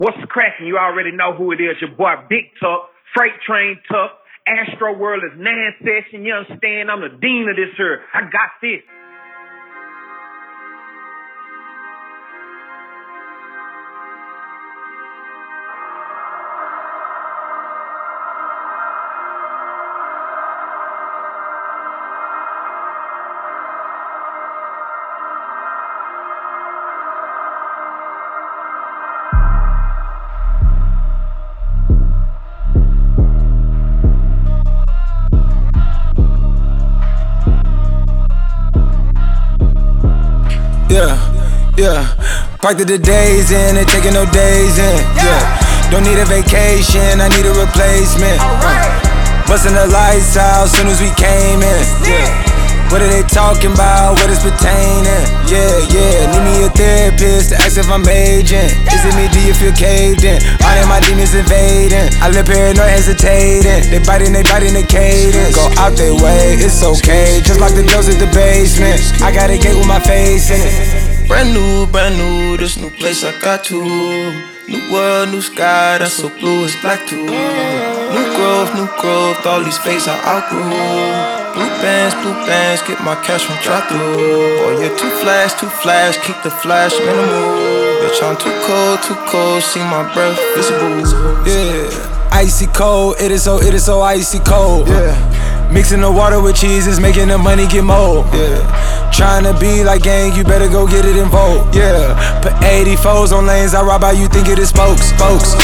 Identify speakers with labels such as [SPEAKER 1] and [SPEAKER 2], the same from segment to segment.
[SPEAKER 1] What's cracking? You already know who it is. Your boy Big Tuck, Freight Train Tuck, Astro World is Nan Session. You understand? I'm the dean of this here. I got this.
[SPEAKER 2] Yeah, parked the days in and taking no days in. Yeah, don't need a vacation, I need a replacement. Busting the lights out soon as we came in. Yeah, what are they talking about? What is pertaining? Yeah, need me a therapist to ask if I'm aging. Is it me? Do you feel caved in? All of my demons invading. I live paranoid, hesitating. They biting the cadence. Go out their way, it's okay. Just lock the doors at the basement. I got a gate with my face in it.
[SPEAKER 3] Brand new, this new place I got to. New world, new sky, that's so blue, it's black too. New growth, all these phases I outgrew. Blue bands, get my cash from drop through. Boy, you're too flash, keep the flash minimal. Bitch, I'm too cold, see my breath visible.
[SPEAKER 2] Yeah, icy cold, it is so icy cold. Yeah, mixing the water with cheese is making the money get mold. Yeah, trying to be like gang, you better go get it in vogue. Yeah, put 84s on lanes, I ride by, you think it is spokes.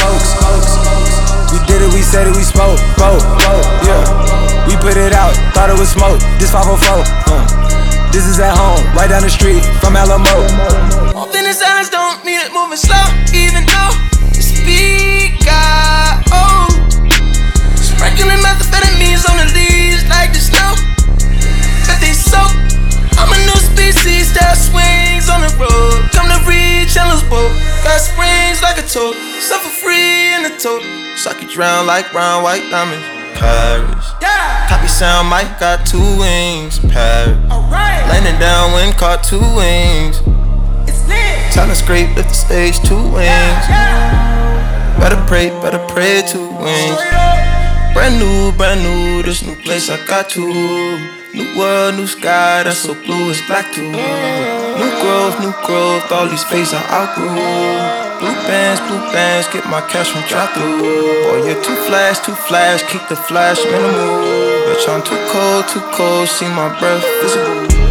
[SPEAKER 2] We did it, we said it, we spoke. Yeah, we put it out, thought it was smoke. This 504. This is at home, right down the street from Alamo.
[SPEAKER 3] Open his eyes, don't mean it moving slow, even though the speed got old. Sprinkling methamphetamines on the leaves like the snow that they soak. I'm a new species that swings on the road. Come to reach Chandler's boat. Got springs like a toad. Suffer free in the toad. Suck you drown like brown, white diamonds. Paris. Yeah. Copy sound, Mike got 2 wings. Paris. Alright. Landing down, wind caught 2 wings. It's lit. Time to scrape, lift the stage, 2 wings. Yeah. Better pray, 2 wings. Brand new, this new place I got to. New world, new sky, that's so blue, it's black too. New growth, all these phases I outgrew. Blue bands, get my cash from drop through. Boy, you're too flash, keep the flash minimal. Bitch, I'm too cold, see my breath visible.